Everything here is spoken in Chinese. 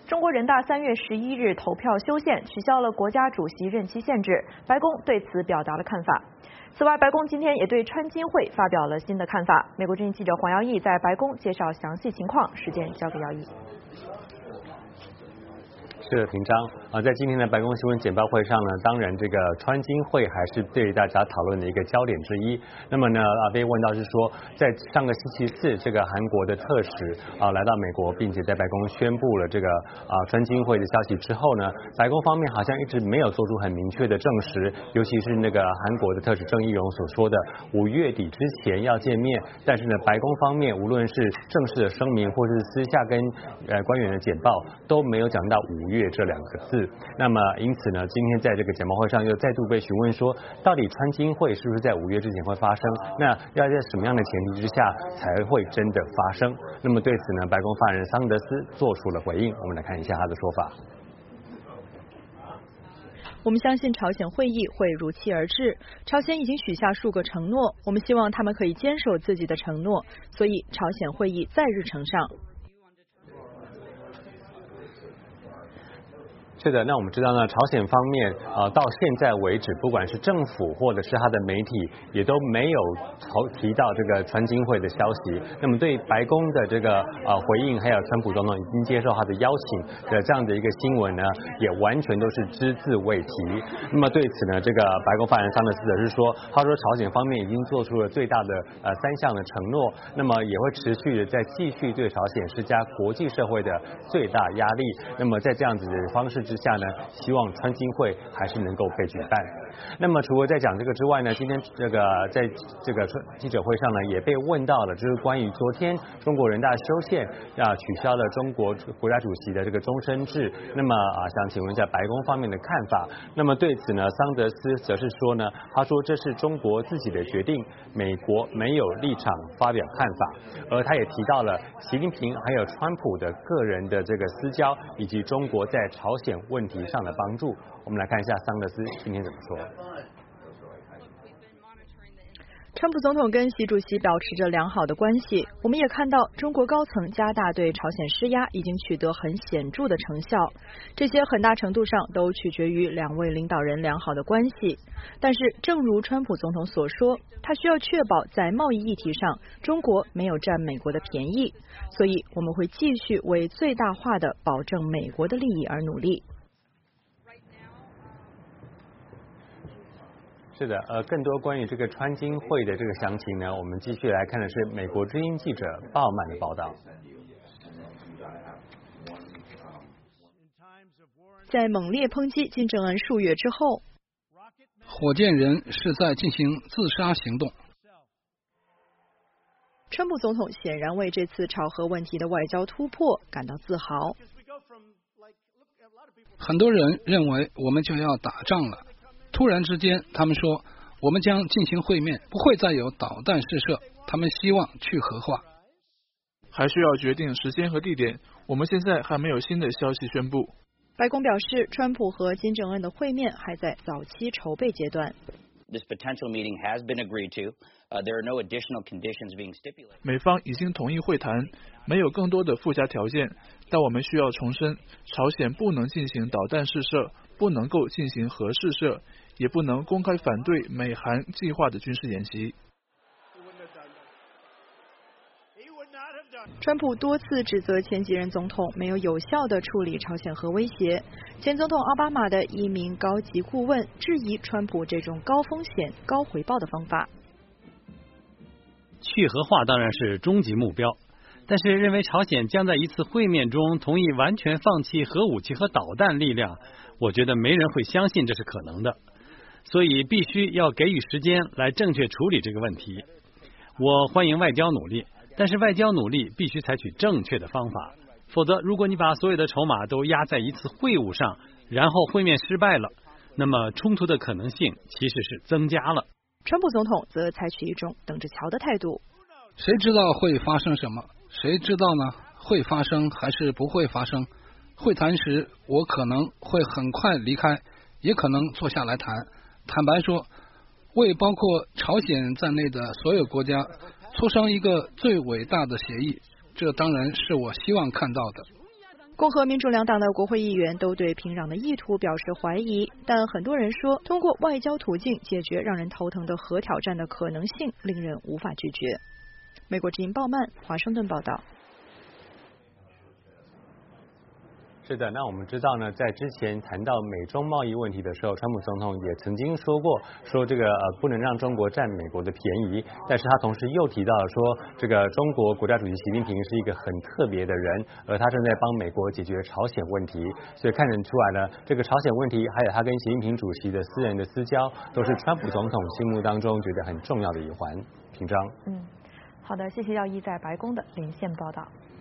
中国人大3月11日投票修宪，取消了国家主席任期限制，白宫对此表达了看法。此外，白宫今天也对川金会发表了新的看法。美国之音记者黄耀义在白宫介绍详细情况，时间交给耀义。 是的，平章在今天的白宫新闻简报会上呢，当然这个川金会还是对大家讨论的一个焦点之一。那么呢，被问到是说，在上个星期四，这个韩国的特使来到美国，并且在白宫宣布了这个川金会的消息之后呢，白宫方面好像一直没有做出很明确的证实，尤其是那个韩国的特使郑义溶所说的5月底之前要见面，但是呢，白宫方面无论是正式的声明或是私下跟官员的简报都没有讲到5月这2个字。那么因此呢，今天在这个简报会上又再度被询问说，到底川金会是不是在5月之前会发生？那要在什么样的前提之下才会真的发生？那么对此呢，白宫发言人桑德斯做出了回应，我们来看一下他的说法。 我们相信朝鲜会议会如期而至，朝鲜已经许下数个承诺，我们希望他们可以坚守自己的承诺，所以朝鲜会议在日程上。 是的，那我们知道呢，朝鲜方面到现在为止，不管是政府或者是他的媒体，也都没有提到这个川金会的消息。那么对白宫的这个回应，还有川普总统已经接受他的邀请的这样的一个新闻呢，也完全都是只字未提。那么对此呢，这个白宫发言人桑德斯则是说，他说朝鲜方面已经做出了最大的3项的承诺，那么也会持续的在继续对朝鲜施加国际社会的最大压力。那么在这样子的方式之下呢，希望川金会还是能够被举办。那么除了在讲这个之外呢，今天这个在这个记者会上呢，也被问到了，就是关于昨天中国人大修宪取消了中国国家主席的这个终身制。那么想请问一下白宫方面的看法。那么对此呢，桑德斯则是说呢，他说这是中国自己的决定，美国没有立场发表看法。而他也提到了习近平还有川普的个人的这个私交，以及中国在朝鲜问题上的帮助。我们来看一下桑德斯今天怎么说。 川普总统跟习主席保持着良好的关系，我们也看到中国高层加大对朝鲜施压已经取得很显著的成效，这些很大程度上都取决于2位领导人良好的关系。但是正如川普总统所说，他需要确保在贸易议题上中国没有占美国的便宜，所以我们会继续为最大化的保证美国的利益而努力。 是的，更多关于这个川金会的这个详情呢，我们继续来看的是美国之音记者鲍曼的报道。 在猛烈抨击金正恩数月之后， 火箭人是在进行自杀行动。 川普总统显然为这次朝核问题的外交突破感到自豪。 很多人认为我们就要打仗了。突然之间，他们说我们将进行会面，不会再有导弹试射。他们希望去核化， 还需要决定时间和地点。我们现在还没有新的消息宣布。 白宫表示，川普和金正恩的会面还在早期筹备阶段。 美方已经同意会谈，没有更多的附加条件，但我们需要重申，朝鲜不能进行导弹试射，不能够进行核试射，也不能公开反对美韩计划的军事演习。 川普多次指责前几任总统没有有效地处理朝鲜核威胁。前总统奥巴马的一名高级顾问质疑川普这种高风险高回报的方法。 去核化当然是终极目标，但是认为朝鲜将在一次会面中同意完全放弃核武器和导弹力量，我觉得没人会相信这是可能的，所以必须要给予时间来正确处理这个问题。我欢迎外交努力，但是外交努力必须采取正确的方法，否则如果你把所有的筹码都压在一次会晤上，然后会面失败了，那么冲突的可能性其实是增加了。 川普总统则采取一种等着瞧的态度。 谁知道会发生什么？谁知道呢？会发生还是不会发生？会谈时我可能会很快离开，也可能坐下来谈。坦白说，为包括朝鲜在内的所有国家磋商一个最伟大的协议，这当然是我希望看到的。 共和民主两党的国会议员都对平壤的意图表示怀疑，但很多人说，通过外交途径解决让人头疼的核挑战的可能性令人无法拒绝。美国之音鲍曼华盛顿报道。 是的，那我们知道呢，在之前谈到美中贸易问题的时候，川普总统也曾经说过，说这个不能让中国占美国的便宜，但是他同时又提到了说，这个中国国家主席习近平是一个很特别的人，而他正在帮美国解决朝鲜问题，所以看得出来呢，这个朝鲜问题还有他跟习近平主席的私人的私交，都是川普总统心目当中觉得很重要的一环。平章， 好的，谢谢耀一在白宫的连线报道。